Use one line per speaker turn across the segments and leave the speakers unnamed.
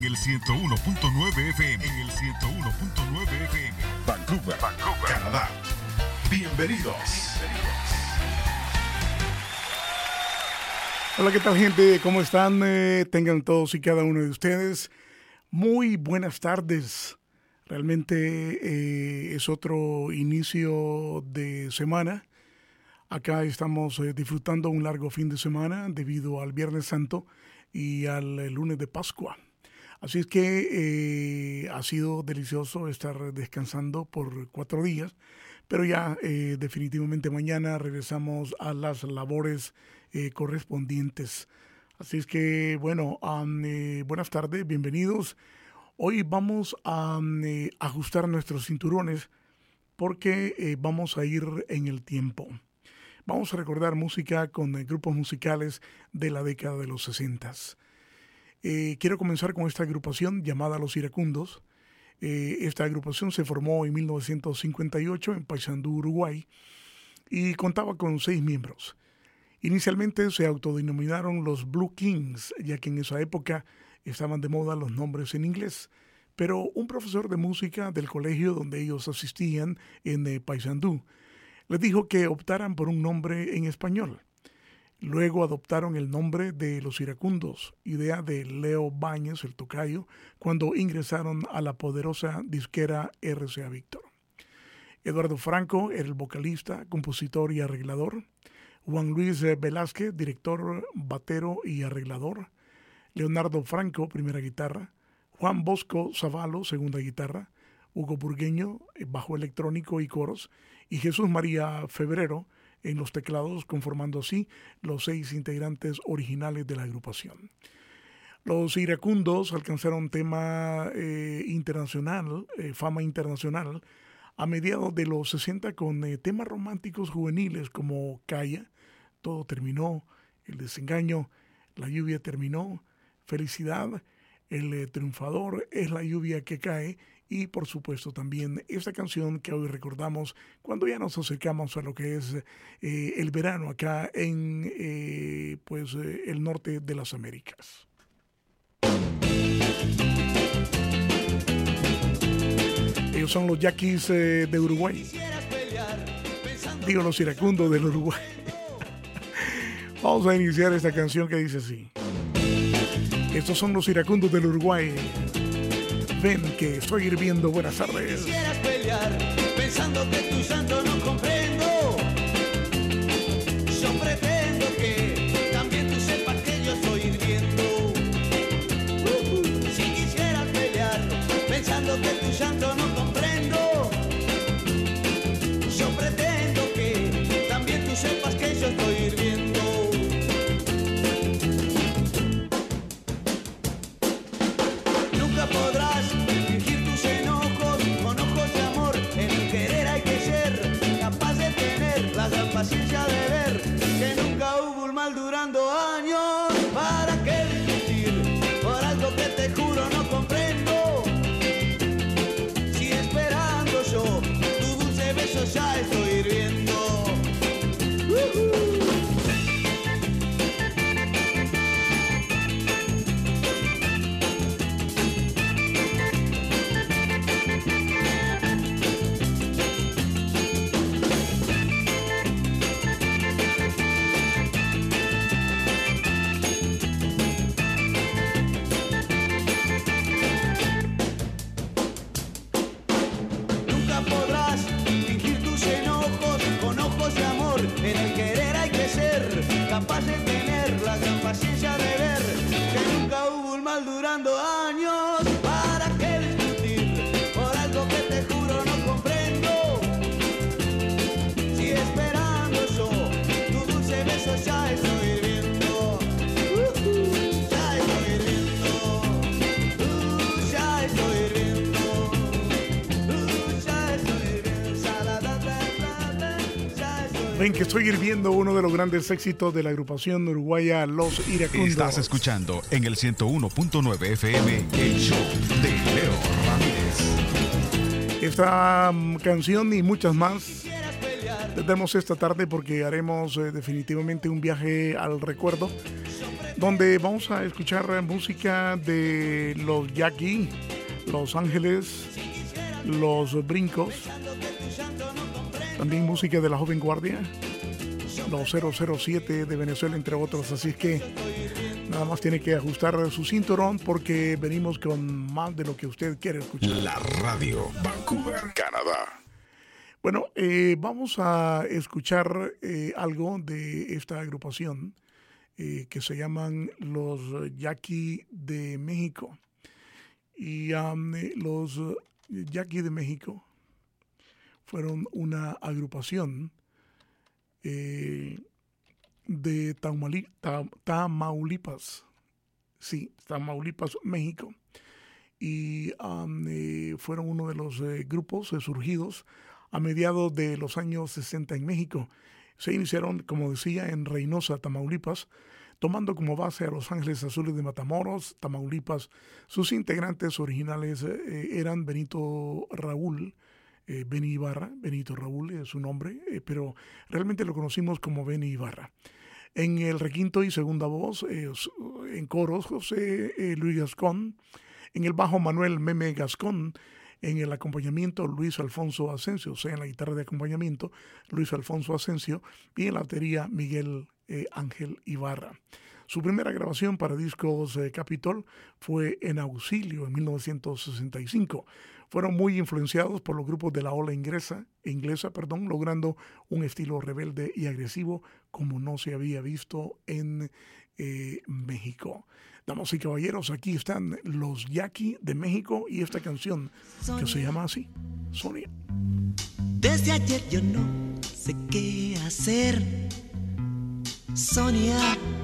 En el 101.9 FM. En el 101.9 FM. Vancouver, Canadá. Bienvenidos.
Hola, ¿qué tal, gente? ¿Cómo están? Tengan todos y cada uno de ustedes muy buenas tardes. Realmente es otro inicio de semana. Acá estamos disfrutando un largo fin de semana debido al Viernes Santo y al lunes de Pascua. Así es que ha sido delicioso estar descansando por 4 días, pero ya definitivamente mañana regresamos a las labores correspondientes. Así es que, bueno, buenas tardes, bienvenidos. Hoy vamos a ajustar nuestros cinturones porque vamos a ir en el tiempo. Vamos a recordar música con grupos musicales de la década de los 60. Quiero comenzar con esta agrupación llamada Los Iracundos. Esta agrupación se formó en 1958 en Paysandú, Uruguay, y contaba con 6 miembros. Inicialmente se autodenominaron los Blue Kings, ya que en esa época estaban de moda los nombres en inglés. Pero un profesor de música del colegio donde ellos asistían en Paysandú les dijo que optaran por un nombre en español. Luego adoptaron el nombre de Los Iracundos, idea de Leo Báñez, el tocayo, cuando ingresaron a la poderosa disquera RCA Víctor. Eduardo Franco era el vocalista, compositor y arreglador. Juan Luis Velázquez, director, batero y arreglador. Leonardo Franco, primera guitarra. Juan Bosco Zavalo, segunda guitarra. Hugo Burgueño, bajo electrónico y coros. Y Jesús María Febrero, en los teclados, conformando así los 6 integrantes originales de la agrupación. Los Iracundos alcanzaron fama internacional, a mediados de los 60 con temas románticos juveniles como Calla, Todo terminó, El desengaño, La lluvia terminó, Felicidad, El triunfador, Es la lluvia que cae, y por supuesto también esta canción que hoy recordamos cuando ya nos acercamos a lo que es el verano acá en el norte de las Américas. Ellos son los Yaquis de Uruguay. Digo, los Iracundos del Uruguay. Vamos a iniciar esta canción que dice así. Estos son los Iracundos del Uruguay. Ven que estoy hirviendo. Buenas tardes.
Quisieras pelear pensando que tu santo no comprendo. Yo pretendo que también tú sepas que yo estoy hirviendo. Si quisieras pelear pensando que tu santo no comprendo. Yo pretendo que también tú sepas que yo estoy hirviendo. Nunca podrás fingir tus enojos con ojos de amor. En el querer hay que ser capaz de tener la gran paciencia de ver que nunca hubo un mal durando años. ¿Para qué discutir por algo que te juro no comprendo? Si esperando yo tu dulce beso ya estoy hirviendo. Nunca podrás fingir tus enojos con ojos de amor. En el querer hay que ser capaz de tener la gran paciencia de ver que nunca hubo un mal durando años. ¿Para qué discutir por algo que te juro no comprendo? Si esperando yo tu dulce beso ya estoy hirviendo. Ya estoy hirviendo. Ya estoy hirviendo.
Ven que estoy hirviendo, uno de los grandes éxitos de la agrupación uruguaya Los Iracundos.
Estás escuchando en el 101.9 FM el show de Leo Ramírez.
Esta canción y muchas más tendremos esta tarde porque haremos definitivamente un viaje al recuerdo donde vamos a escuchar música de los Jackie, Los Ángeles, Los Brincos, también música de la Joven Guardia, los 007 de Venezuela, entre otros. Así es que nada más tiene que ajustar su cinturón porque venimos con más de lo que usted quiere escuchar.
La radio Vancouver, Canadá.
Bueno, vamos a escuchar algo de esta agrupación que se llaman los Jackie de México. Y los Jackie de México fueron una agrupación de Tamaulipas. Sí, Tamaulipas, México. Y fueron uno de los grupos surgidos a mediados de los años 60 en México. Se iniciaron, como decía, en Reynosa, Tamaulipas, tomando como base a Los Ángeles Azules de Matamoros, Tamaulipas. Sus integrantes originales eran Benito Raúl, Benny Ibarra. Benito Raúl es su nombre, pero realmente lo conocimos como Benny Ibarra. En el requinto y segunda voz, en coros, José Luis Gascón. En el bajo, Manuel Meme Gascón. En el acompañamiento, Luis Alfonso Asensio, o sea, en la guitarra de acompañamiento, Luis Alfonso Asensio, y en la batería, Miguel Ángel Ibarra. Su primera grabación para discos Capitol fue en Auxilio, en 1965. Fueron muy influenciados por los grupos de la ola inglesa, logrando un estilo rebelde y agresivo como no se había visto en México. Damas y caballeros, aquí están los Jackie de México y esta canción que se llama así, Sonia.
Desde ayer yo no sé qué hacer, Sonia.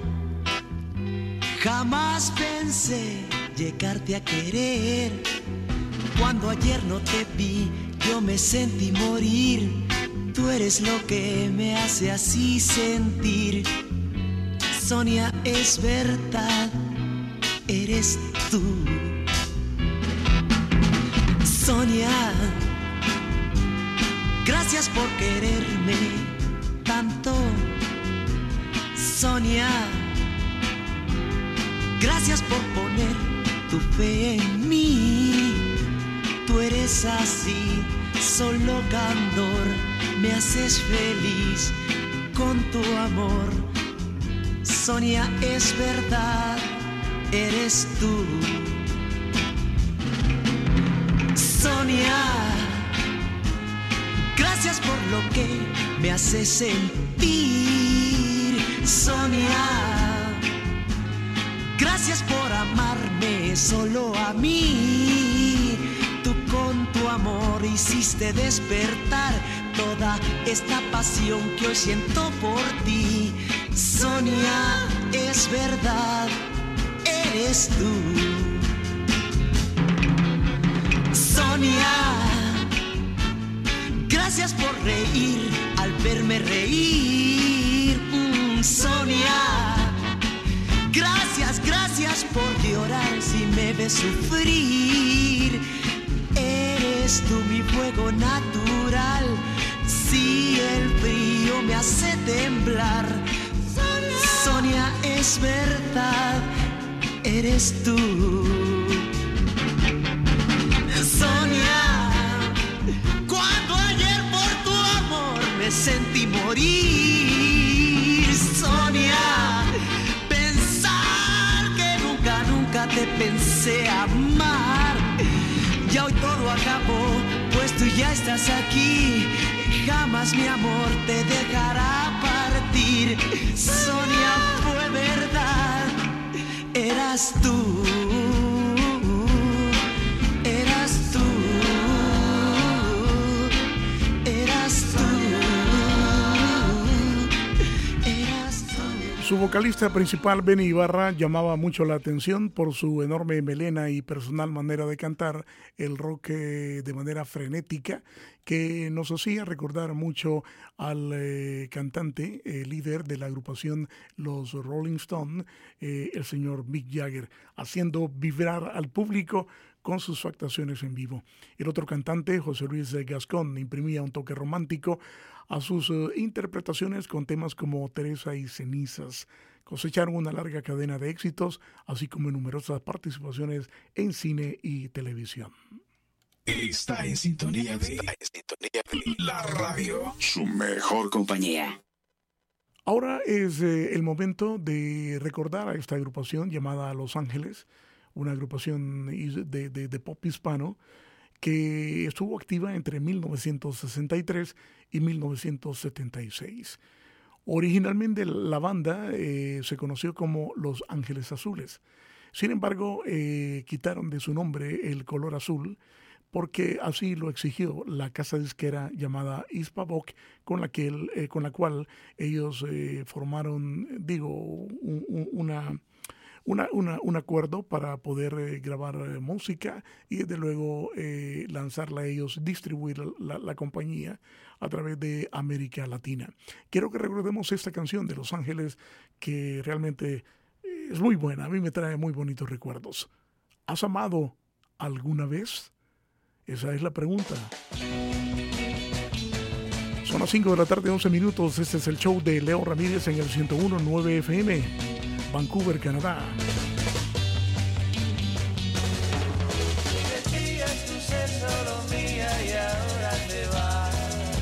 Jamás pensé llegarte a querer. Cuando ayer no te vi, yo me sentí morir. Tú eres lo que me hace así sentir. Sonia, es verdad, eres tú. Sonia, gracias por quererme tanto. Sonia, gracias por poner tu fe en mí. Tú eres así, solo candor, me haces feliz con tu amor. Sonia, es verdad, eres tú. Sonia, gracias por lo que me haces sentir. Sonia, gracias por amarme solo a mí. Tú con tu amor hiciste despertar toda esta pasión que hoy siento por ti. Sonia, es verdad, eres tú. Sonia, gracias por reír al verme reír. Sonia, gracias por llorar si me ves sufrir. Eres tú mi fuego natural, si el frío me hace temblar. Sonia, es verdad, eres tú. Sonia, cuando ayer por tu amor me sentí morir. Sonia, pensar que nunca te pensé amar. Ya hoy todo acabó, pues tú ya estás aquí. Jamás mi amor te dejará partir. Sonia, fue verdad, eras tú. Eras tú. Eras tú. Eras tú.
Su vocalista principal, Benny Ibarra, llamaba mucho la atención por su enorme melena y personal manera de cantar el rock de manera frenética, que nos hacía recordar mucho al cantante, líder de la agrupación Los Rolling Stones, el señor Mick Jagger, haciendo vibrar al público con sus actuaciones en vivo. El otro cantante, José Luis Gascón, imprimía un toque romántico a sus interpretaciones con temas como Teresa y Cenizas, Cosecharon una larga cadena de éxitos, así como numerosas participaciones en cine y televisión.
Está en sintonía de la radio, su mejor compañía.
Ahora es el momento de recordar a esta agrupación llamada Los Ángeles, una agrupación de pop hispano que estuvo activa entre 1963 y 1976. Originalmente la banda se conoció como Los Ángeles Azules. Sin embargo, quitaron de su nombre el color azul porque así lo exigió la casa disquera llamada Hispavox, con la cual ellos formaron, un acuerdo para poder grabar música y desde luego lanzarla a ellos, distribuir la compañía a través de América Latina. Quiero que recordemos esta canción de Los Ángeles que realmente es muy buena, a mí me trae muy bonitos recuerdos. ¿Has amado alguna vez? Esa es la pregunta. Son las 5 de la tarde, 11 minutos. Este es el show de Leo Ramírez en el 101.9 FM, Vancouver, Canadá.
Decías tú ser solo mía y ahora te vas.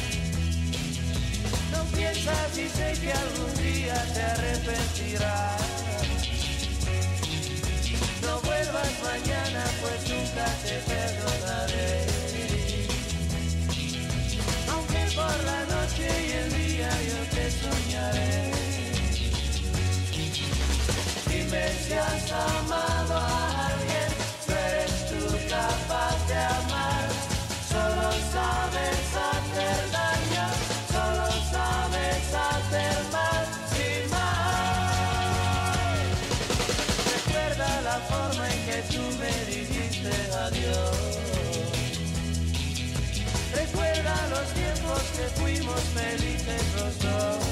No piensas y sé que algún día te arrepentirás. No vuelvas mañana, pues nunca te perdonaré. Aunque por la noche y el día yo te soñaré. Dime si has amado a alguien, tú eres tú capaz de amar. Solo sabes hacer daño, solo sabes hacer mal, sin más. Recuerda la forma en que tú me dijiste adiós. Recuerda los tiempos que fuimos felices los dos.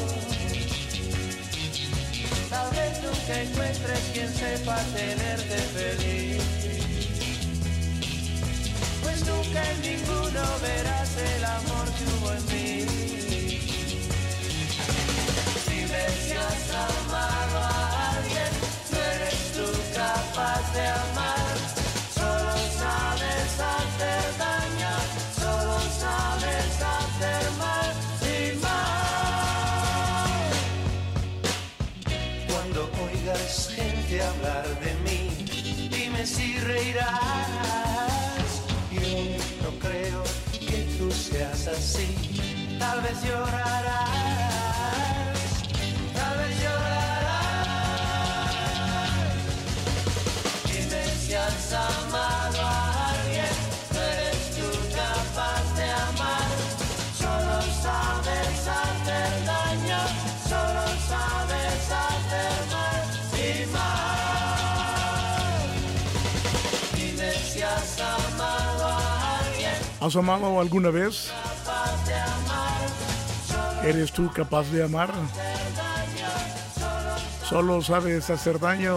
Tal vez nunca encuentres quien sepa tenerte feliz, pues nunca en ninguno verás el amor que hubo en mí. Dime si has amado a alguien, no eres tú capaz de amar. Solo sabes hacer daño, solo sabes hacer mal, sin más. Cuando oigas gente hablar de mí, dime si reirás. Yo no creo que tú seas así. Tal vez llorarás, tal vez llorarás. Dime si has amado a alguien, no eres tú capaz de amar. Solo sabes hacer daño, solo sabes hacer mal, sin más. Dime si has amado a alguien.
¿Has amado alguna vez? ¿Eres tú capaz de amar? Solo sabes hacer daño.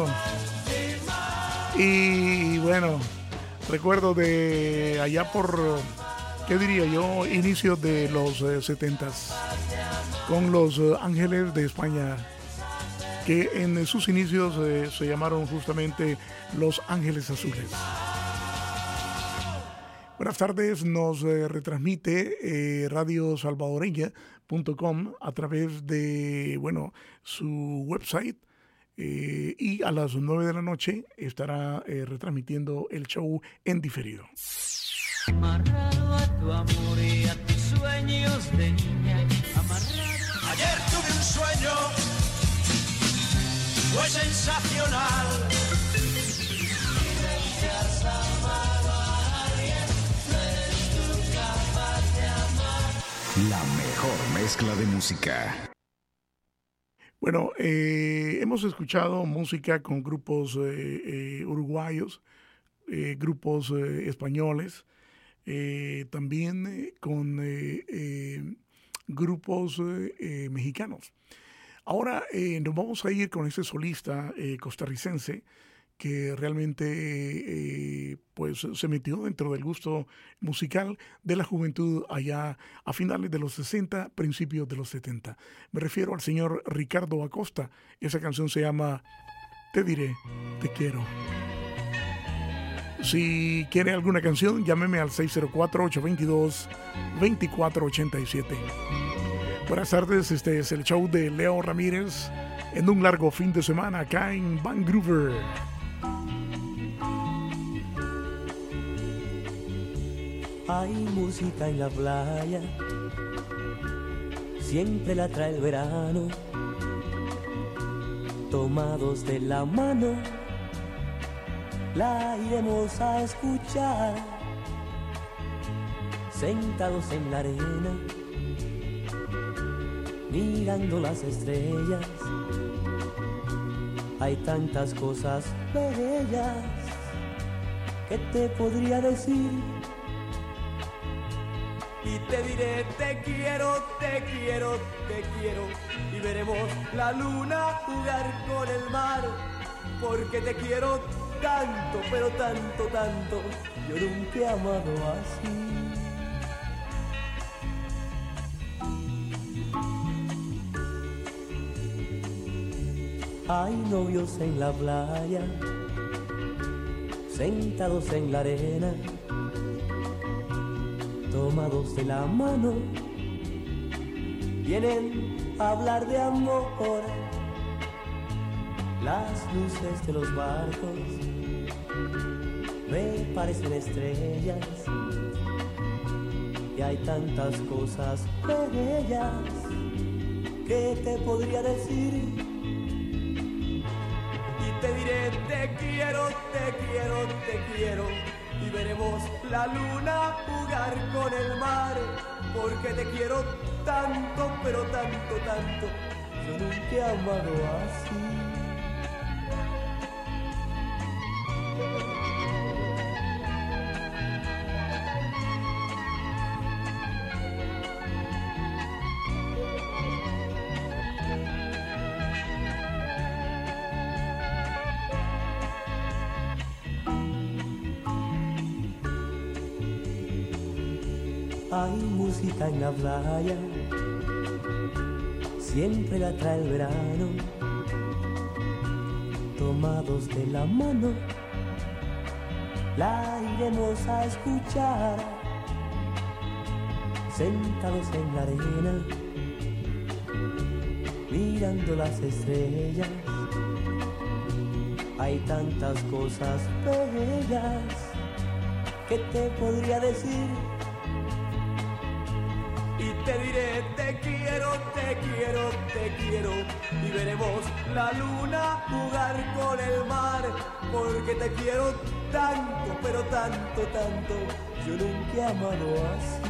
Y bueno, recuerdo de allá por, ¿qué diría yo? Inicios de los 70s, con Los Ángeles de España, que en sus inicios se llamaron justamente Los Ángeles Azules. Buenas tardes, nos retransmite Radio Salvadoreña.com a través de, su website, y a las 9 de la noche estará retransmitiendo el show en diferido.
Amarrado a tu amor y a tus sueños de niña. Ayer tuve un sueño, fue sensacional.
La mejor mezcla de música.
Bueno, hemos escuchado música con grupos uruguayos, grupos españoles, también con grupos mexicanos. Ahora nos vamos a ir con este solista costarricense que realmente pues se metió dentro del gusto musical de la juventud allá a finales de los 60, principios de los 70. Me refiero al señor Ricardo Acosta. Esa canción se llama Te diré, te quiero. Si quiere alguna canción, llámeme al 604-822-2487. Buenas tardes, este es el show de Leo Ramírez en un largo fin de semana acá en Vancouver.
Hay música en la playa, siempre la trae el verano, tomados de la mano, la iremos a escuchar, sentados en la arena, mirando las estrellas. Hay tantas cosas bellas que te podría decir. Y te diré, te quiero, te quiero, te quiero. Y veremos la luna jugar con el mar. Porque te quiero tanto, pero tanto, tanto. Yo nunca he amado así. Hay novios en la playa, sentados en la arena, tomados de la mano, vienen a hablar de amor. Las luces de los barcos me parecen estrellas, y hay tantas cosas bellas que te podría decir. Te diré, te quiero, te quiero, te quiero. Y veremos la luna jugar con el mar. Porque te quiero tanto, pero tanto, tanto. Yo nunca he amado así. Hay música en la playa, siempre la trae el verano, tomados de la mano, la iremos a escuchar, sentados en la arena, mirando las estrellas. Hay tantas cosas bellas que te podría decir. Y te diré, te quiero, te quiero, te quiero. Y veremos la luna jugar con el mar. Porque te quiero tanto, pero tanto, tanto. Yo nunca he amado así.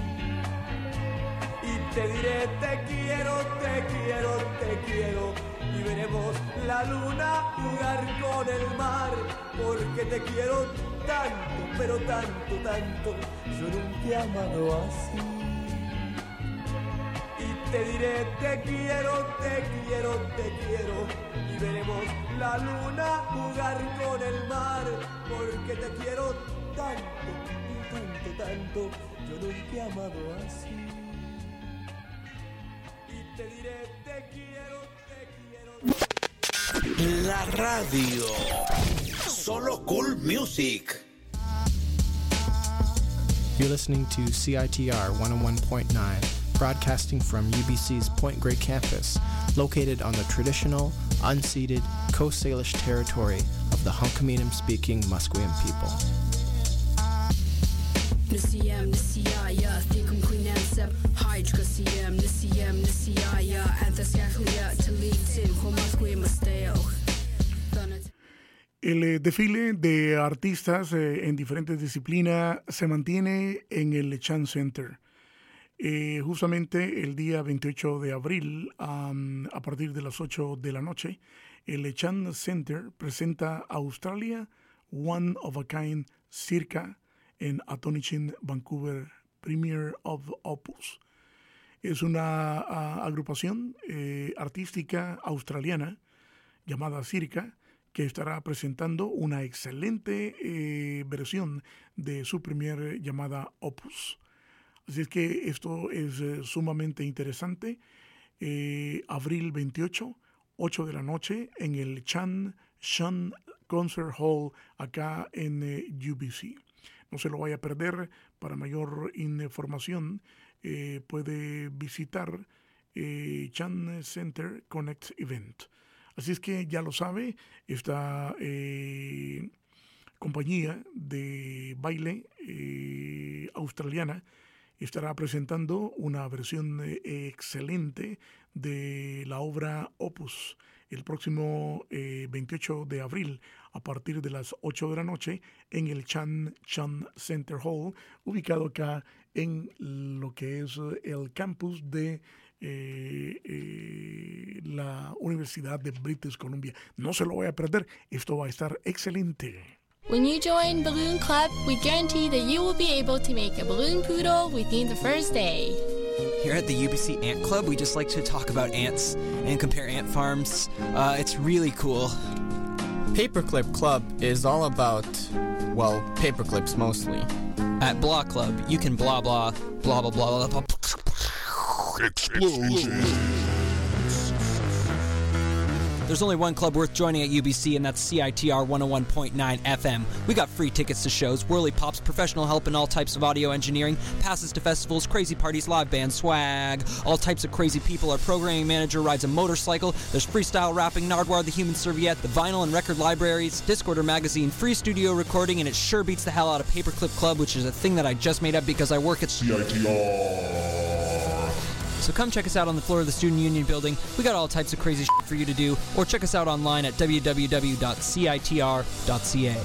Y te diré, te quiero, te quiero, te quiero. Y veremos la luna jugar con el mar. Porque te quiero tanto, pero tanto, tanto. Yo nunca he amado así. Te diré, te quiero, te quiero, te quiero. Y veremos la luna jugar con el mar. Porque te quiero tanto, tanto, tanto. Yo nunca he amado así. Y te diré, te quiero, te quiero.
La radio. Solo Cool Music.
You're listening to CITR 101.9. Broadcasting from UBC's Point Grey campus, located on the traditional, unceded Coast Salish territory of the Hunkaminam-speaking Musqueam people.
El desfile de artistas en diferentes disciplinas se mantiene en el Lechan Center. Justamente el día 28 de abril, a partir de las 8 de la noche, el Lechan Center presenta Australia One of a Kind Circa en Atonichin, Vancouver, Premier of Opus. Es una agrupación artística australiana llamada Circa, que estará presentando una excelente versión de su primer llamada Opus. Así es que esto es sumamente interesante. Abril 28, 8 de la noche, en el Chan Shan Concert Hall, acá en UBC. No se lo vaya a perder. Para mayor información, puede visitar Chan Center Connect Event. Así es que ya lo sabe, esta compañía de baile australiana estará presentando una versión excelente de la obra Opus el próximo 28 de abril a partir de las 8 de la noche en el Chan Center Hall, ubicado acá en lo que es el campus de la Universidad de British Columbia. No se lo voy a perder, esto va a estar excelente.
When you join Balloon Club, we guarantee that you will be able to make a balloon poodle within the first day.
Here at the UBC Ant Club, we just like to talk about ants and compare ant farms. It's really cool.
Paperclip Club is all about, well, paperclips mostly.
At Blah Club, you can blah blah, blah blah blah blah.
Explosion.
There's only one club worth joining at UBC, and that's CITR 101.9 FM. We got free tickets to shows, whirly pops, professional help in all types of audio engineering, passes to festivals, crazy parties, live band swag, all types of crazy people. Our programming manager rides a motorcycle. There's freestyle rapping, Nardwar the Human Serviette, the vinyl and record libraries, Discorder magazine, free studio recording, and it sure beats the hell out of Paperclip Club, which is a thing that I just made up because I work at
CITR.
So come check us out on the floor of the Student Union building. We got all types of crazy shit for you to do. Or check us out online at www.citr.ca.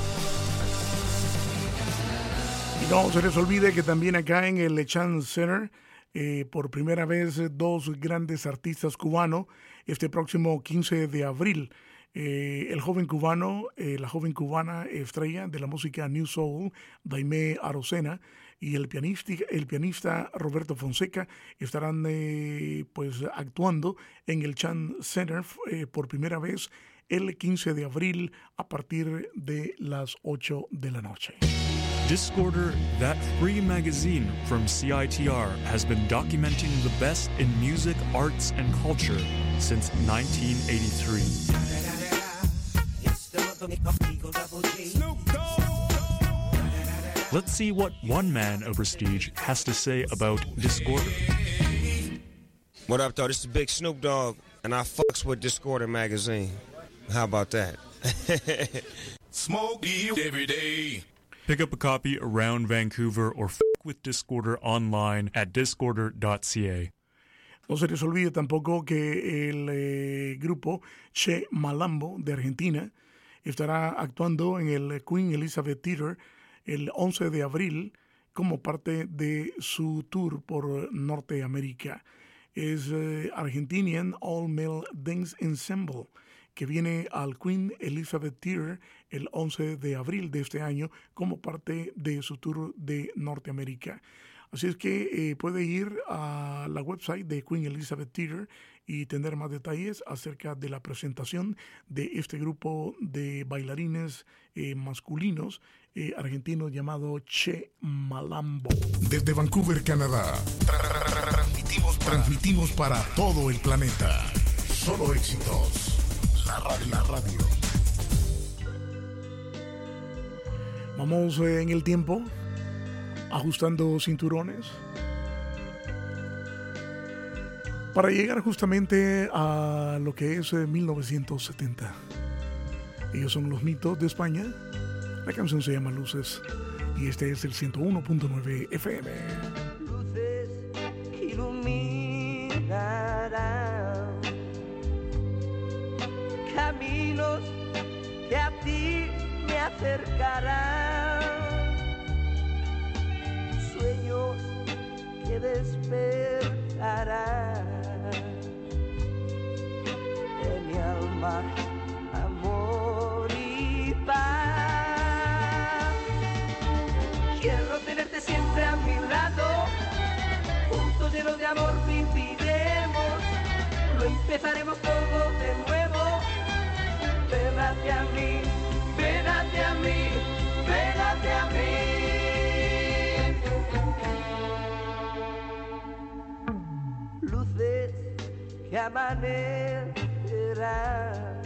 Y no se les olvide que también acá en el Chan Center, por primera vez, dos grandes artistas cubanos, este próximo 15 de abril. El joven cubano, la joven cubana estrella de la música New Soul, Daimé Arocena, y el pianista Roberto Fonseca estarán pues actuando en el Chan Center por primera vez el 15 de abril a partir de las 8 de la noche.
Discorder, that free magazine from CITR, has been documenting the best in music, arts, and culture since 1983. Let's see what one man of prestige has to say about Discorder.
What up, though? This is Big Snoop Dogg, and I fucks with Discorder magazine. How about that?
Smoke you every day.
Pick up a copy around Vancouver or fuck with Discorder online at discorder.ca.
No se les olvide tampoco que el grupo Che Malambo de Argentina estará actuando en el Queen Elizabeth Theatre el 11 de abril como parte de su tour por Norteamérica. Es Argentinian All Male Dance Ensemble, que viene al Queen Elizabeth Theatre el 11 de abril de este año como parte de su tour de Norteamérica. Así es que puede ir a la website de Queen Elizabeth Theatre y tener más detalles acerca de la presentación de este grupo de bailarines masculinos argentinos llamado Che Malambo.
Desde Vancouver, Canadá, transmitimos para todo el planeta. Solo éxitos. La radio.
Vamos en el tiempo, ajustando cinturones, para llegar justamente a lo que es 1970. Ellos son Los Mitos de España. La canción se llama Luces y este es el 101.9 FM.
Luces que iluminarán caminos que a ti me acercarán, sueños que despertarán en mi alma amor y paz. Quiero tenerte siempre a mi lado, juntos llenos de amor viviremos, lo empezaremos todo de nuevo, verdad que amanecerá.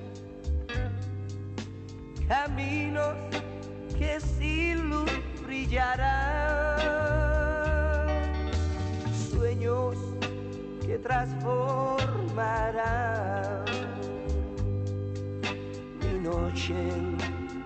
Caminos que sin luz brillarán, sueños que transformarán mi noche en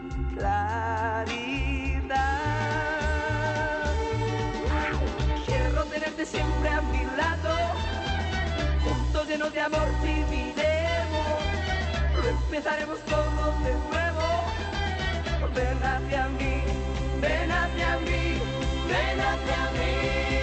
claridad. Quiero tenerte siempre a mi lado, juntos llenos de amor viviremos, lo empezaremos todo de nuevo. Ven hacia mí, ven hacia mí, ven hacia mí.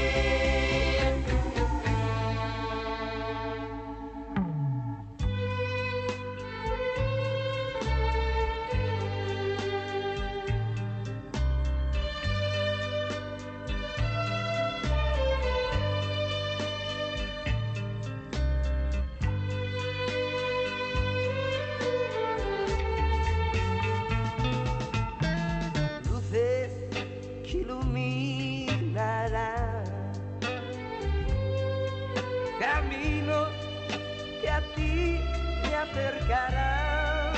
Caminos que a ti me acercarán,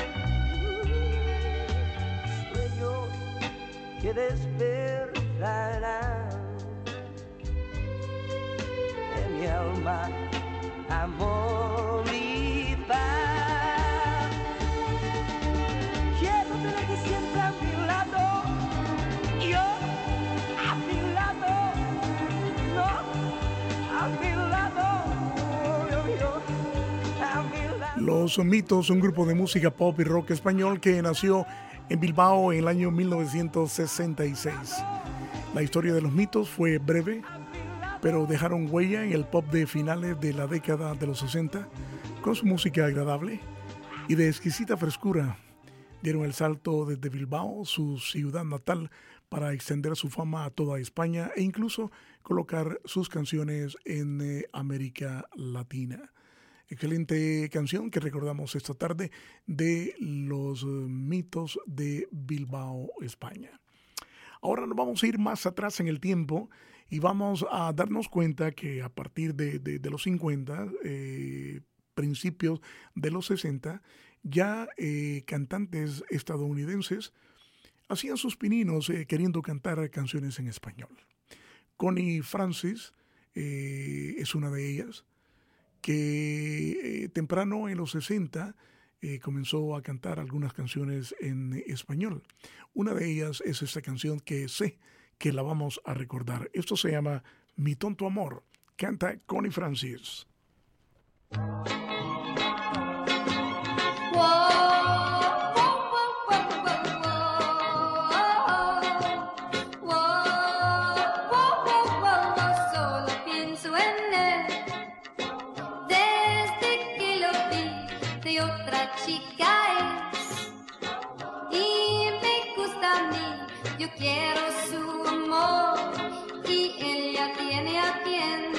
sueños que despertarán en mi alma amor y paz. Quiero tenerte siempre a mi lado, yo a mi lado, no a mi lado.
Los Mitos, un grupo de música pop y rock español que nació en Bilbao en el año 1966. La historia de los Mitos fue breve, pero dejaron huella en el pop de finales de la década de los 60 con su música agradable y de exquisita frescura. Dieron el salto desde Bilbao, su ciudad natal, para extender su fama a toda España e incluso colocar sus canciones en América Latina. Excelente canción que recordamos esta tarde de los Mitos de Bilbao, España. Ahora nos vamos a ir más atrás en el tiempo y vamos a darnos cuenta que a partir de los 50, principios de los 60, ya cantantes estadounidenses hacían sus pininos queriendo cantar canciones en español. Connie Francis es una de ellas, que temprano en los 60 comenzó a cantar algunas canciones en español. Una de ellas es esta canción que sé que la vamos a recordar. Esto se llama Mi Tonto Amor. Canta Connie Francis.
Yo quiero su amor y ella tiene a quien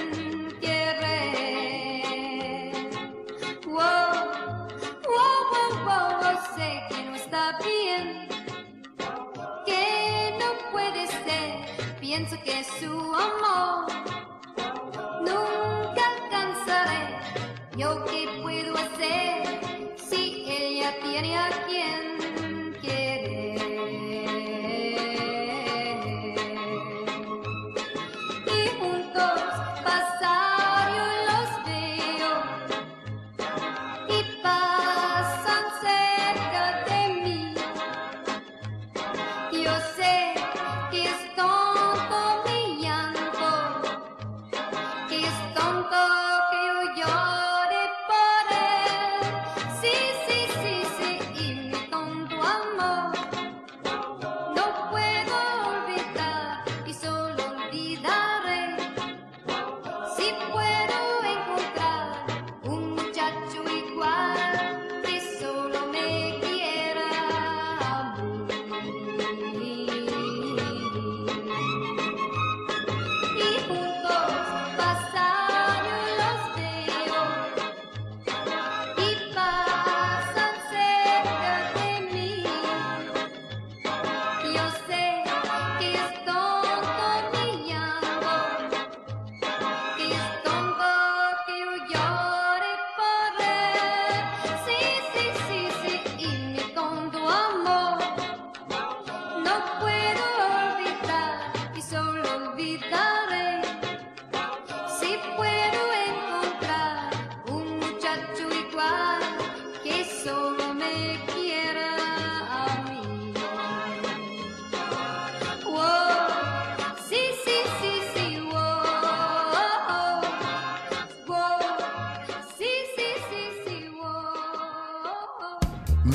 querer. Wow, wow, wow, wow, sé que no está bien, que no puede ser. Pienso que su amor nunca alcanzaré. ¿Yo qué puedo hacer si ella tiene a quien querer?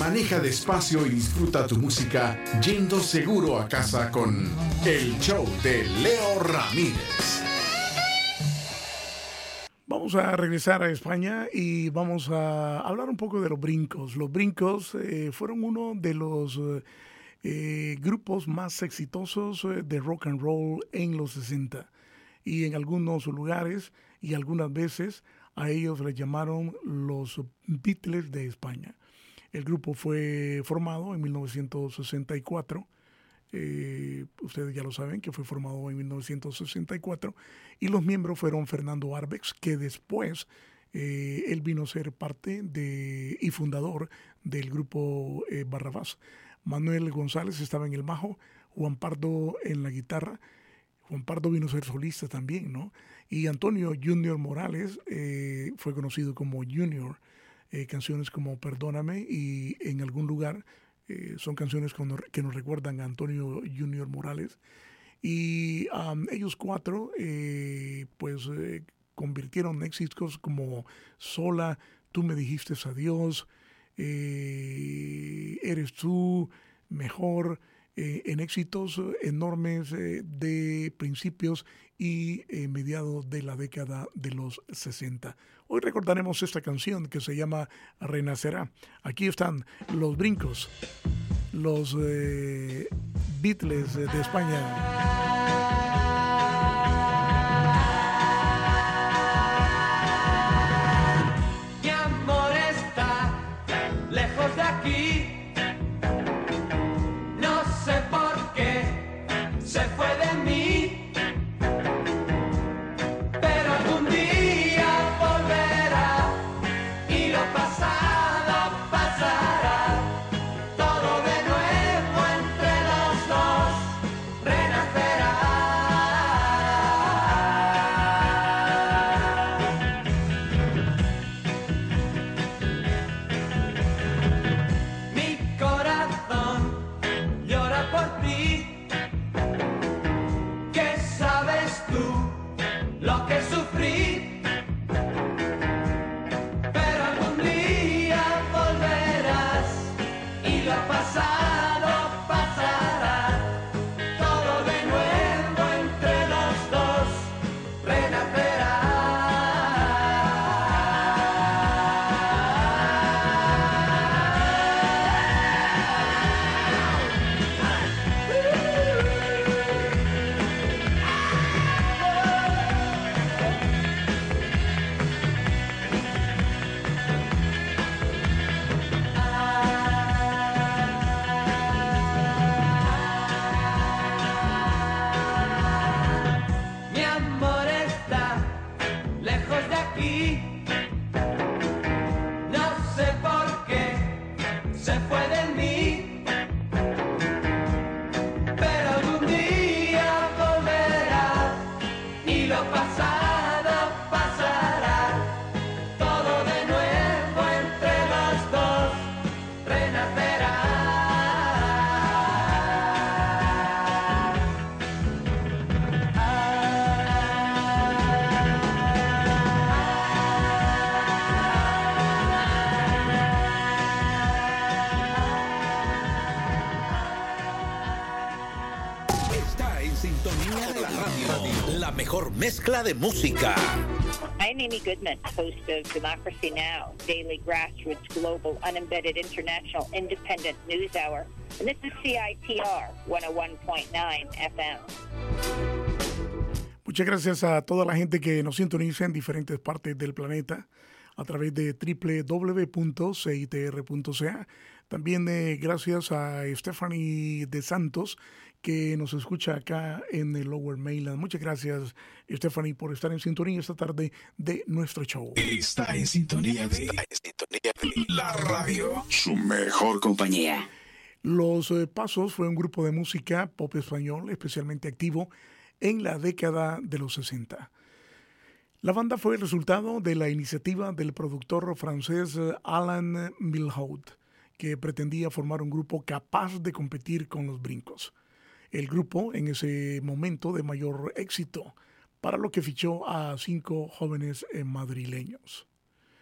Maneja despacio y disfruta tu música yendo seguro a casa con el show de Leo Ramírez.
Vamos a regresar a España y vamos a hablar un poco de los brincos. Los brincos fueron uno de los grupos más exitosos de rock and roll en los 60. Y en algunos lugares y algunas veces a ellos les llamaron los Beatles de España. El grupo fue formado en 1964. Ustedes ya lo saben que fue formado en 1964 y los miembros fueron Fernando Arbex, que después él vino a ser parte y fundador del grupo Barrabás. Manuel González estaba en el bajo, Juan Pardo en la guitarra. Juan Pardo vino a ser solista también, ¿no? Y Antonio Junior Morales fue conocido como Junior. Canciones como Perdóname y En algún lugar son canciones que nos recuerdan a Antonio Junior Morales. Y ellos cuatro convirtieron éxitos como Sola, Tú me dijiste adiós, Eres tú, Mejor, en éxitos enormes de principios y mediados de la década de los 60. Hoy recordaremos esta canción que se llama Renacerá. Aquí están los brincos, los Beatles de España.
Mi amor está lejos de aquí. No sé por qué se fue de mí, pero algún día volverá y lo pasado pasará. Todo de nuevo entre los dos renacerá. Mi corazón llora por ti. ¿Qué sabes tú lo que sufrí? Pero algún día volverás y lo pasado pasará. Todo de nuevo entre los dos Mi amor está lejos de aquí. No sé por qué se fue de mí, pero algún día volverá y lo pasado pasará. Todo de nuevo entre los dos renacerá.
Está en sintonía de la radio. La mejor mezcla de música.
I'm Amy Goodman, host of Democracy Now!, daily grassroots, global, unembedded, international, independent news hour. And this is CITR 101.9 FM.
Muchas gracias a toda la gente que nos sintoniza en diferentes partes del planeta a través de www.citr.ca. También gracias a Stephanie de Santos, que nos escucha acá en el Lower Mainland. Muchas gracias, Stephanie, por estar en sintonía esta tarde de nuestro show.
Está en sintonía de la radio, su mejor compañía.
Los Pasos fue un grupo de música pop español especialmente activo en la década de los 60. La banda fue el resultado de la iniciativa del productor francés Alain Milhaud, que pretendía formar un grupo capaz de competir con los brincos. El grupo en ese momento de mayor éxito, para lo que fichó a 5 jóvenes madrileños.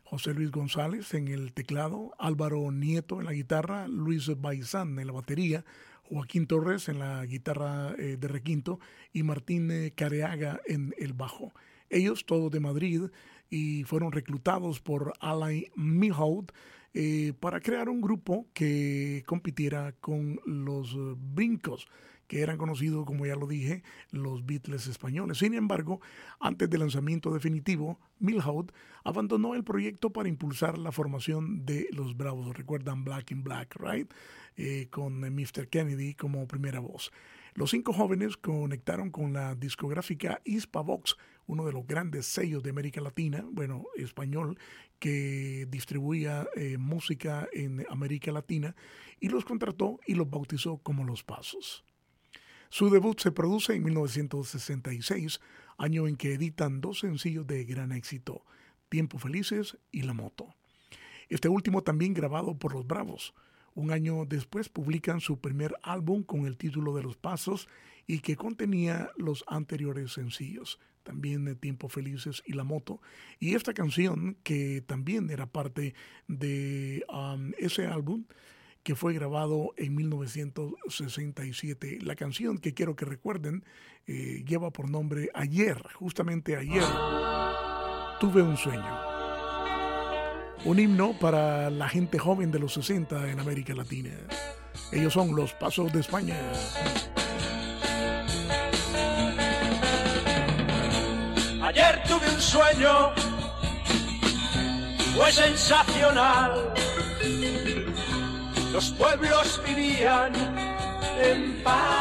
José Luis González en el teclado, Álvaro Nieto en la guitarra, Luis Baizán en la batería, Joaquín Torres en la guitarra de requinto y Martín Careaga en el bajo. Ellos, todos de Madrid, y fueron reclutados por Alain Milhaud para crear un grupo que compitiera con los Brincos, que eran conocidos, como ya lo dije, los Beatles españoles. Sin embargo, antes del lanzamiento definitivo, Milhaud abandonó el proyecto para impulsar la formación de los Bravos. Recuerdan Black in Black, right? Con Mr. Kennedy como primera voz. Los 5 jóvenes conectaron con la discográfica Hispavox, uno de los grandes sellos de América Latina, bueno, español, que distribuía música en América Latina, y los contrató y los bautizó como Los Pasos. Su debut se produce en 1966, año en que editan 2 sencillos de gran éxito, Tiempos Felices y La Moto. Este último también grabado por Los Bravos. Un año después publican su primer álbum con el título de Los Pasos y que contenía los anteriores sencillos, también Tiempos Felices y La Moto. Y esta canción, que también era parte de ese álbum, que fue grabado en 1967. La canción que quiero que recuerden lleva por nombre Ayer, justamente ayer, tuve un sueño. Un himno para la gente joven de los 60 en América Latina. Ellos son Los Pasos de España.
Ayer tuve un sueño, fue sensacional. Los pueblos vivían en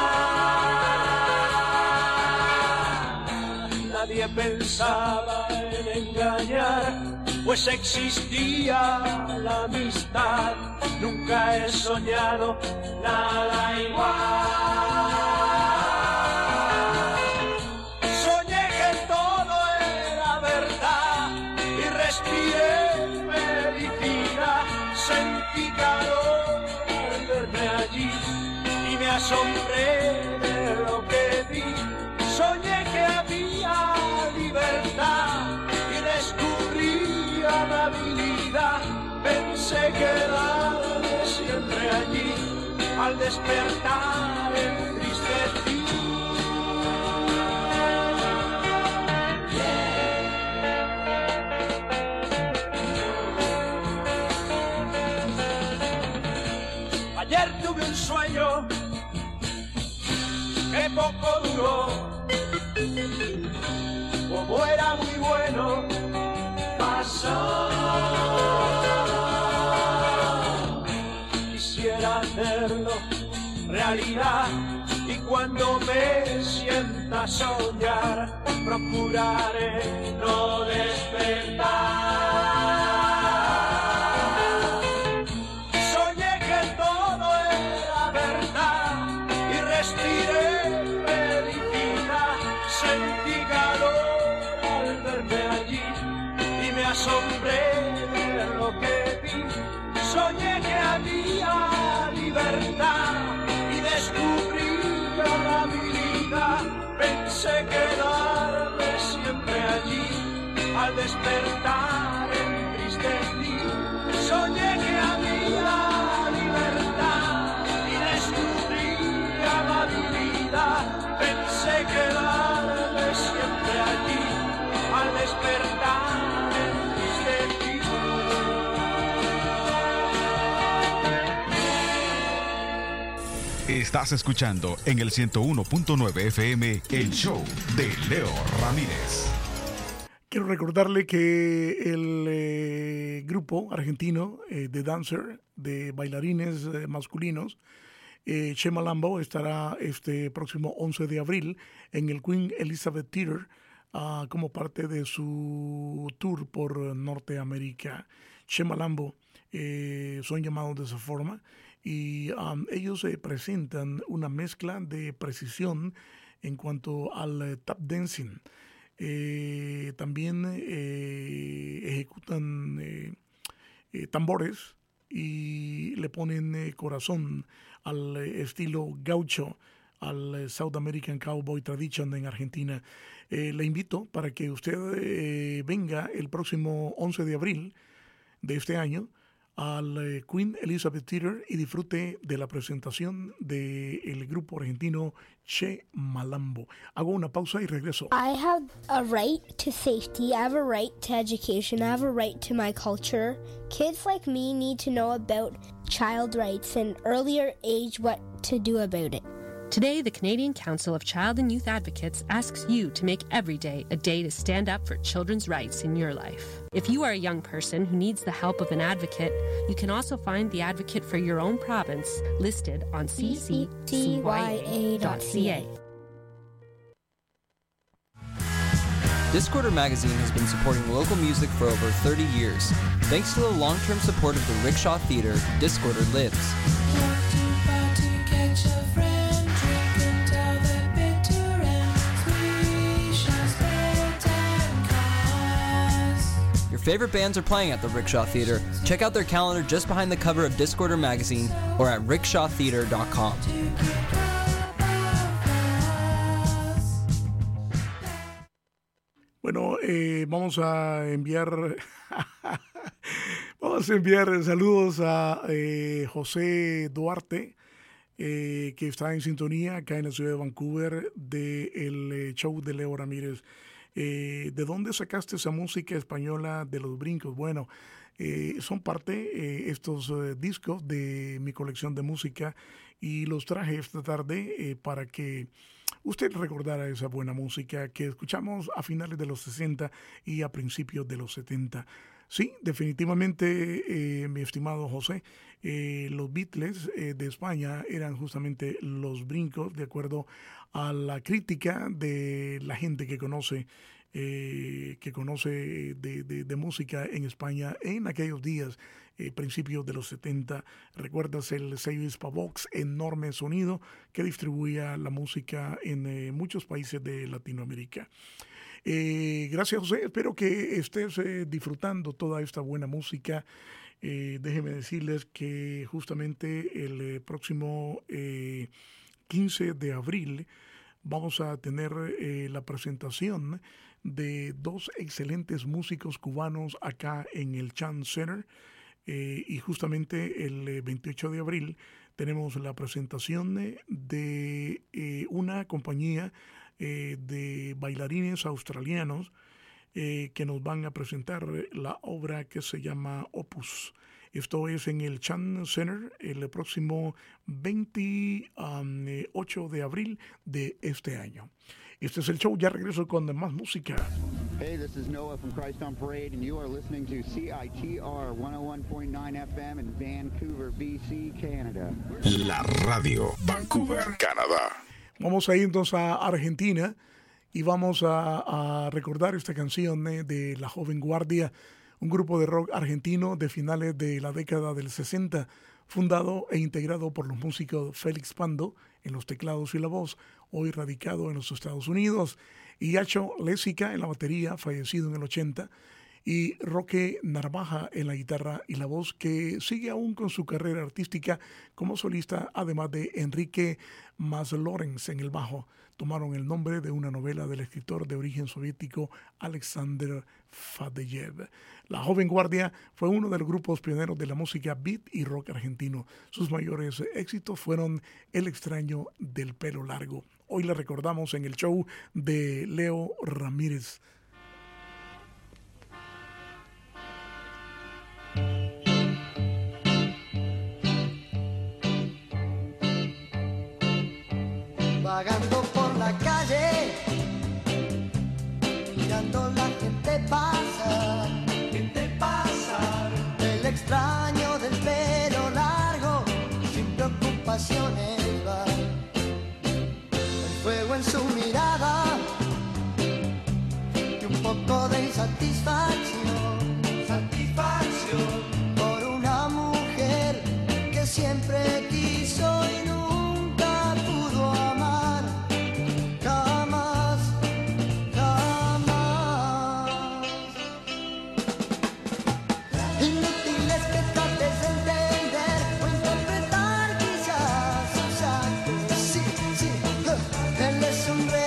paz. Nadie pensaba en engañar, pues existía la amistad. Nunca he soñado nada igual. Soñé que todo era verdad y respiré felicidad. Sentí calor al verme allí y me asombré de lo que vi. Soñé que había libertad y descubrí amabilidad. Pensé quedarme siempre allí, al despertar entristecí. Ayer tuve un sueño que poco duró, como era muy bueno, pasó. Quisiera hacerlo realidad y cuando me sienta a soñar, procuraré no despertar. Soñé que todo era verdad y respiré felicidad. Sentí calor al verme allí y me asombré de lo que vi. Soñé que había libertad y descubrí amabilidad. Pensé quedarme siempre allí, al despertar entristecí. Soñé que había libertad y descubrí amabilidad. Pensé quedarme siempre allí, al despertar entristecí.
Estás escuchando en el 101.9 FM el show de Leo Ramírez.
Quiero recordarle que el grupo argentino de dancer, de bailarines masculinos, Chema Lambo, estará este próximo 11 de abril en el Queen Elizabeth Theatre como parte de su tour por Norteamérica. Chema Lambo son llamados de esa forma. Y ellos presentan una mezcla de precisión en cuanto al tap dancing. También ejecutan tambores y le ponen corazón al estilo gaucho, al South American Cowboy Tradition en Argentina. Le invito para que usted venga el próximo 11 de abril de este año al Queen Elizabeth Theater y disfrute de la presentación del grupo argentino Che Malambo. Hago una pausa y regreso.
I have a right to safety, I have a right to education, I have a right to my culture. Kids like me need to know about child rights and earlier age what to do about it.
Today, the Canadian Council of Child and Youth Advocates asks you to make every day a day to stand up for children's rights in your life. If you are a young person who needs the help of an advocate, you can also find the advocate for your own province listed on cccya.ca.
Discorder Magazine has been supporting local music for over 30 years. Thanks to the long-term support of the Rickshaw Theater, Discorder lives. Your favorite bands are playing at the Rickshaw Theater. Check out their calendar just behind the cover of Discorder Magazine or at rickshawtheater.com.
Bueno, vamos a enviar saludos a José Duarte, que está en sintonía acá en la ciudad de Vancouver del show de Leo Ramírez. ¿De dónde sacaste esa música española de los brincos? Bueno, son parte estos discos de mi colección de música y los traje esta tarde para que usted recordara esa buena música que escuchamos a finales de los 60 y a principios de los 70. Sí, definitivamente, mi estimado José, los Beatles de España eran justamente los brincos, de acuerdo a la crítica de la gente que conoce de música en España en aquellos días, principios de los 70. ¿Recuerdas el sello Hispavox? Enorme sonido que distribuía la música en muchos países de Latinoamérica. Gracias, José. Espero que estés disfrutando toda esta buena música. Déjenme decirles que justamente el próximo 15 de abril vamos a tener la presentación de dos excelentes músicos cubanos acá en el Chan Center. Y justamente el 28 de abril tenemos la presentación de una compañía de bailarines australianos que nos van a presentar la obra que se llama Opus. Esto es en el Chan Center el próximo 28 de abril de este año. Este es el show, ya regreso con más música.
Hey, this is Noah from Christ on Parade, and you are listening to CITR 101.9 FM in Vancouver, BC, Canada.
La radio, Vancouver, Canadá.
Vamos a irnos a Argentina y vamos a recordar esta canción de La Joven Guardia, un grupo de rock argentino de finales de la década del 60, fundado e integrado por los músicos Félix Pando en los teclados y la voz, hoy radicado en los Estados Unidos, y Yacho Lésica en la batería, fallecido en el 80, y Roque Narvaja en la guitarra y la voz, que sigue aún con su carrera artística como solista, además de Enrique Maslorenz en el bajo. Tomaron el nombre de una novela del escritor de origen soviético Alexander Fadeyev. La Joven Guardia fue uno de los grupos pioneros de la música beat y rock argentino. Sus mayores éxitos fueron El extraño del pelo largo. Hoy la recordamos en el show de Leo Ramírez.
Vagando por la calle, mirando la gente pasar, el extraño del pelo largo, sin preocupaciones va, el fuego en su mirada y un poco de insatisfacción, por una mujer que siempre quiso y nunca pudo amar, jamás, jamás. Inútil es que trates de entender o interpretar quizás sus actos. Sí, sí, él es un rey.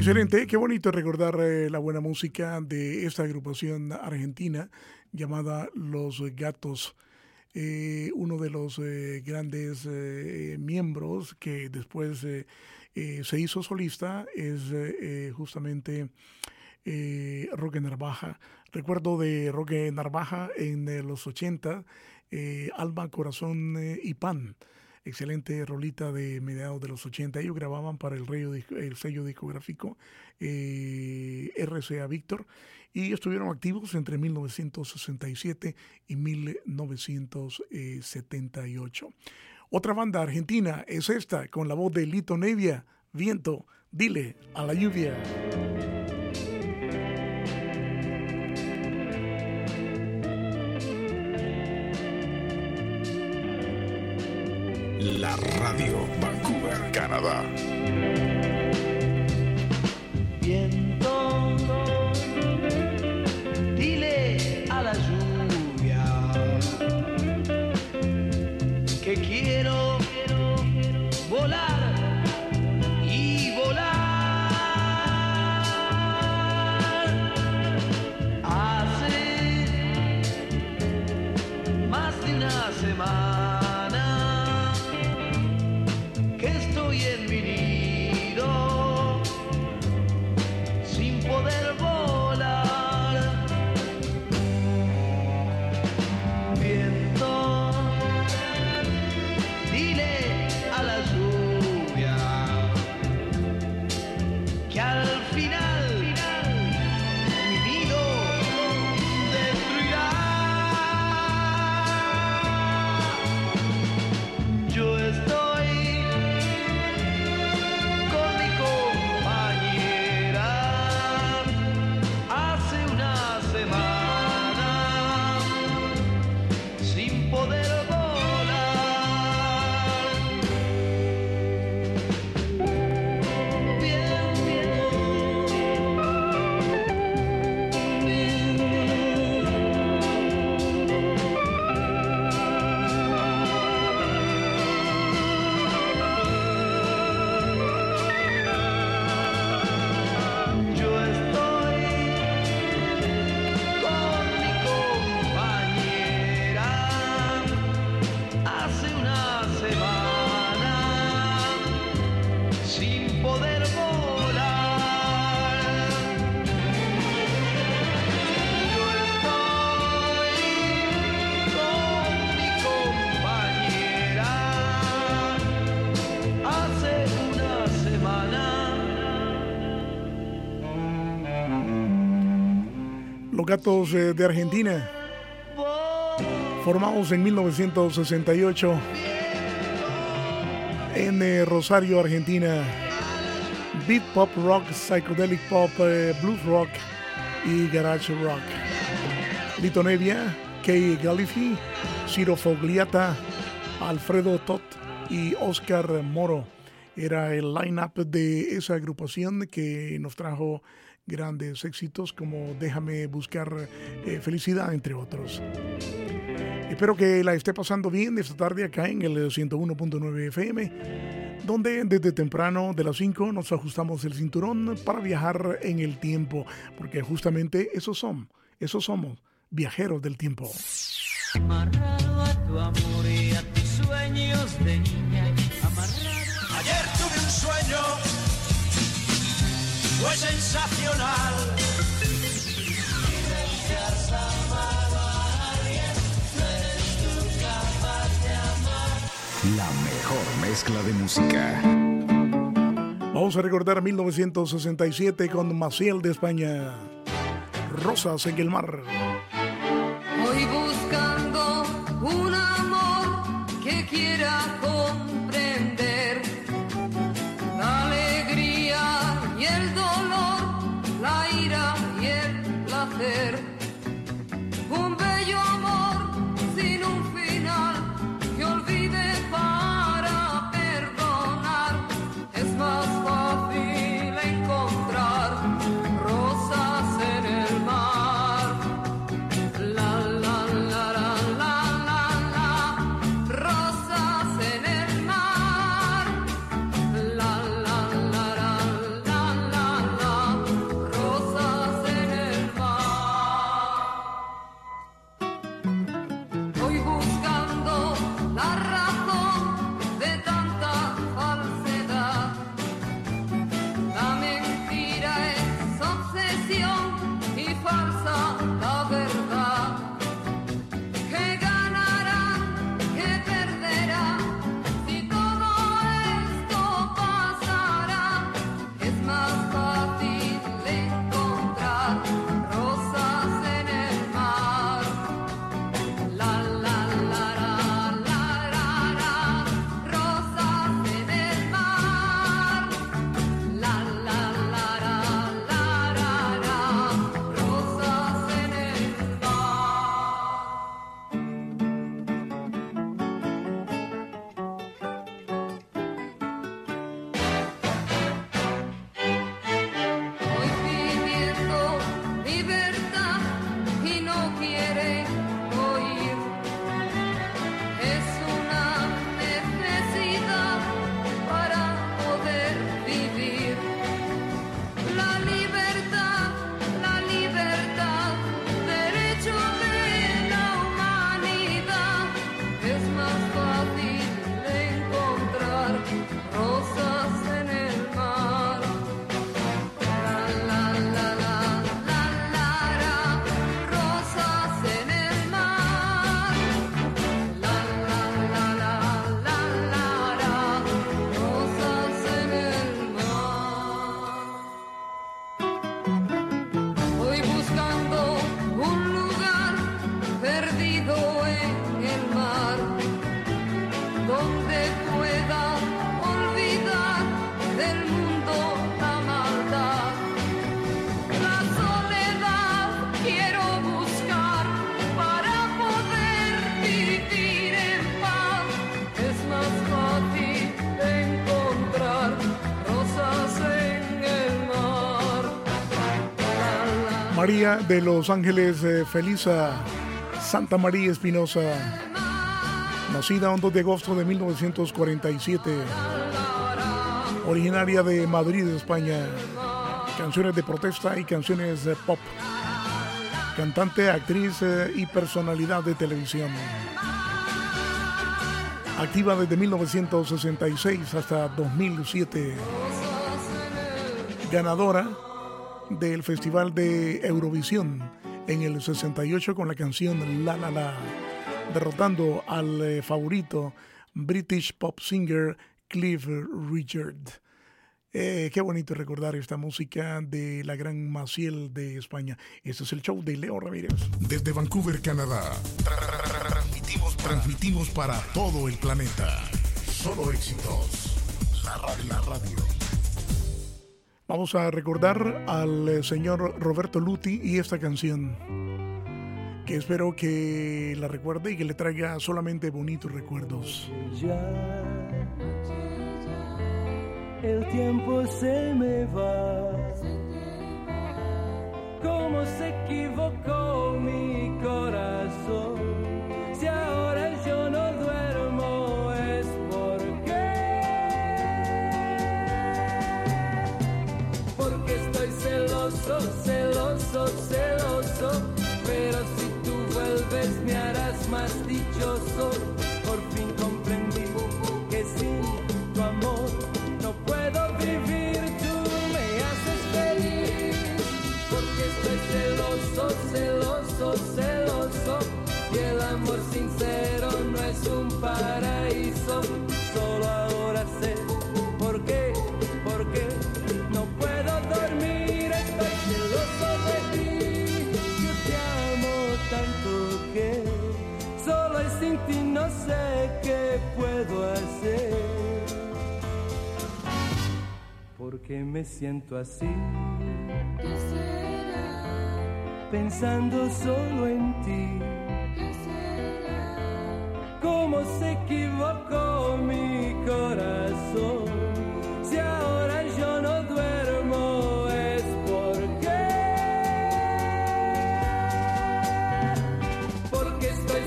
Excelente, qué bonito recordar la buena música de esta agrupación argentina llamada Los Gatos. Uno de los grandes miembros que después se hizo solista es justamente Roque Narvaja. Recuerdo de Roque Narvaja en los 80, Alma, Corazón y Pan. Excelente rolita de mediados de los 80. Ellos grababan para el sello discográfico RCA Víctor y estuvieron activos entre 1967 y 1978. Otra banda argentina es esta, con la voz de Lito Nevia, Viento, dile a la lluvia.
La radio, Vancouver, Canadá.
Viento, dile a la lluvia que quiero volar y volar. Hace más de una semana en mi nido sin poder volar. Viento, dile a la lluvia que al final mi nido destruirá. Yo estoy
Los Gatos de Argentina, formados en 1968 en Rosario, Argentina. Beat pop rock, psychedelic pop, blues rock y garage rock. Lito Nevia, Kay Galifi, Ciro Fogliata, Alfredo Tot y Oscar Moro. Era el line-up de esa agrupación que nos trajo grandes éxitos como Déjame buscar felicidad, entre otros. Espero que la esté pasando bien esta tarde acá en el 101.9 FM, donde desde temprano de las 5 nos ajustamos el cinturón para viajar en el tiempo, porque justamente esos somos viajeros del tiempo.
Amarrado a tu amor y a tus sueños de niña. Ayer tuve un sueño, fue sensacional. Si deseas amar a alguien, no eres tú capaz de amar.
La mejor mezcla de música.
Vamos a recordar 1967 con Maciel de España. Rosas en el mar.
Voy buscando un amor que quiera comprender la alegría y el dolor, la ira y el placer. Un bello amor sin un final que olvide para perdonar. Es más fácil encontrar rosas en el mar.
María de Los Ángeles, Felisa Santa María Espinosa, nacida un 2 de agosto de 1947, originaria de Madrid, España, canciones de protesta y canciones de pop, cantante, actriz y personalidad de televisión. Activa desde 1966 hasta 2007. Ganadora del Festival de Eurovisión en el 68 con la canción La La La, derrotando al favorito British pop singer Cliff Richard. Qué bonito recordar esta música de la gran Maciel de España. Este es el show de Leo Ramírez.
Desde Vancouver, Canadá, transmitimos para todo el planeta. Solo éxitos. La radio.
Vamos a recordar al señor Roberto Luti y esta canción, que espero que la recuerde y que le traiga solamente bonitos recuerdos.
El tiempo se me va. ¿Cómo se equivocó mi corazón? Si ahora yo no duermo es porque estoy celoso, pero si tú vuelves me harás más dichoso. Por fin comprendí que sin tu amor no puedo vivir, tú me haces feliz, porque estoy celoso, y el amor sincero no es un paraíso. Solo ahora sé por qué no puedo dormir, estoy celoso de ti. Yo te amo tanto que solo y sin ti no sé qué puedo hacer. Porque me siento así, pensando solo en ti. ¿Cómo se equivocó mi corazón? Si ahora yo no duermo es porque estoy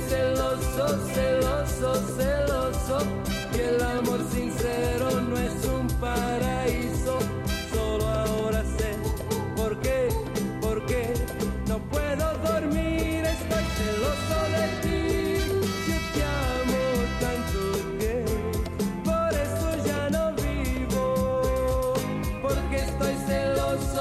celoso, y el amor sincero no es un paraíso. Solo ahora sé por qué no puedo dormir, estoy celoso de ti. Yo te amo tanto que por eso ya no vivo, porque estoy celoso,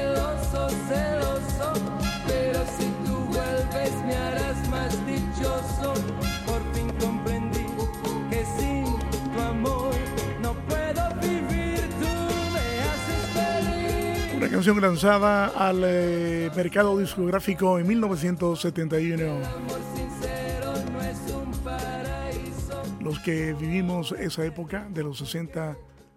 pero si tú vuelves me harás más dichoso. Por fin comprendí que sin tu amor no puedo vivir, tú me haces feliz.
Una canción lanzada al mercado discográfico en 1971. Los que vivimos esa época de los 60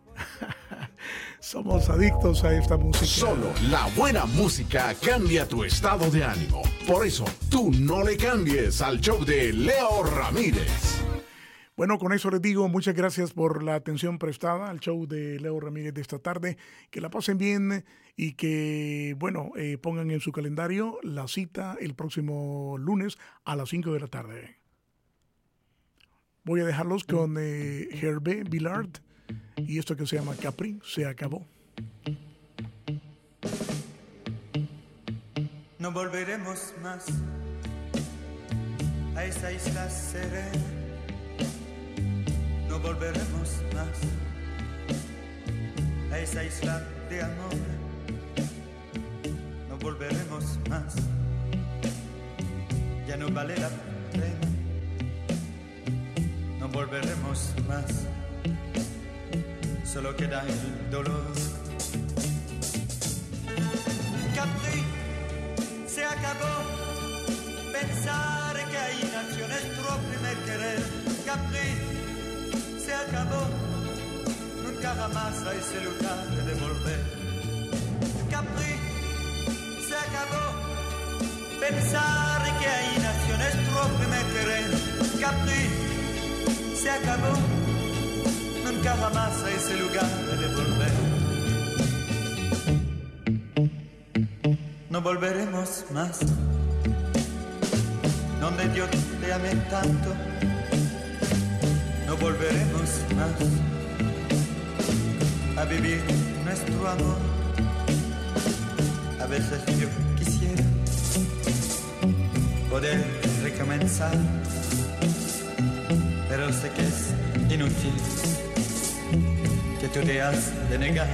somos adictos a esta música.
Solo la buena música cambia tu estado de ánimo. Por eso, tú no le cambies al show de Leo Ramírez.
Bueno, con eso les digo muchas gracias por la atención prestada al show de Leo Ramírez de esta tarde. Que la pasen bien y que, pongan en su calendario la cita el próximo lunes a las 5 de la tarde. Voy a dejarlos con Hervé Villard y esto que se llama Capri se acabó.
No volveremos más a esa isla serena. No volveremos más a esa isla de amor. No volveremos más. Ya no vale la pena. No volveremos más. Solo queda el dolor. Capri se acabó. Pensar que ahí nació nuestro primer querer. Capri se acabó. Nunca jamás a ese lugar de volver. Capri se acabó. Pensar que ahí nació nuestro primer querer. Capri se acabó. Nunca jamás a ese lugar de volver. no volveremos más. Donde Dios te ame tanto, no volveremos más a vivir nuestro amor. A veces yo quisiera poder recomenzar, pero sé que es inútil, que tú te has de negar.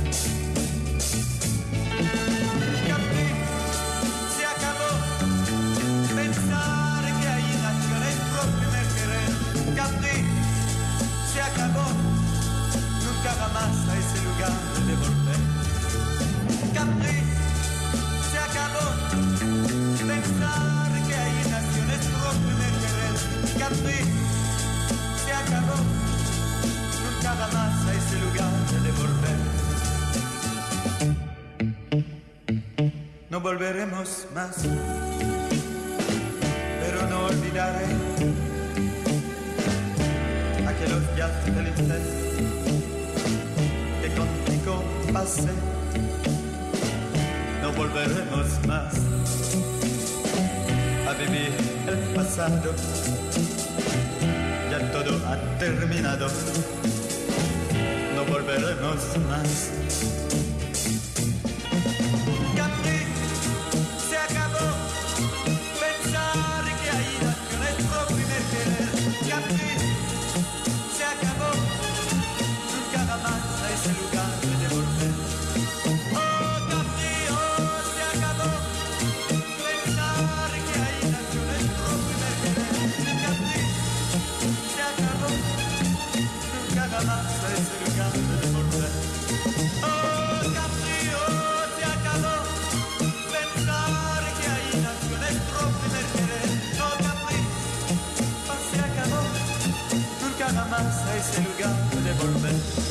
Se acabó pensar que ahí nació nuestro primer querer. Capri, se acabó, nunca jamás a ese lugar de volver. Capri, se acabó pensar que ahí nació nuestro primer querer. Capri, se acabó, nunca jamás a ese lugar de volver. No volveremos más, pero no olvidaré aquellos días felices que contigo pasé. No volveremos más a vivir el pasado. Ya todo ha terminado. No volveremos más. Capri, se acabó pensar que ahí nació nuestro primer querer. Capri, se acabó, nunca jamás a ese lugar de volver. Oh, Capri, oh, se acabó pensar que ahí nació nuestro primer querer. Capri, se acabó, nunca jamás a ese lugar de volver. Oh, Capri, oh, se acabó pensar que ahí nació nuestro primer querer. Oh, Capri, oh, se acabó, nunca jamás a ese lugar de volver.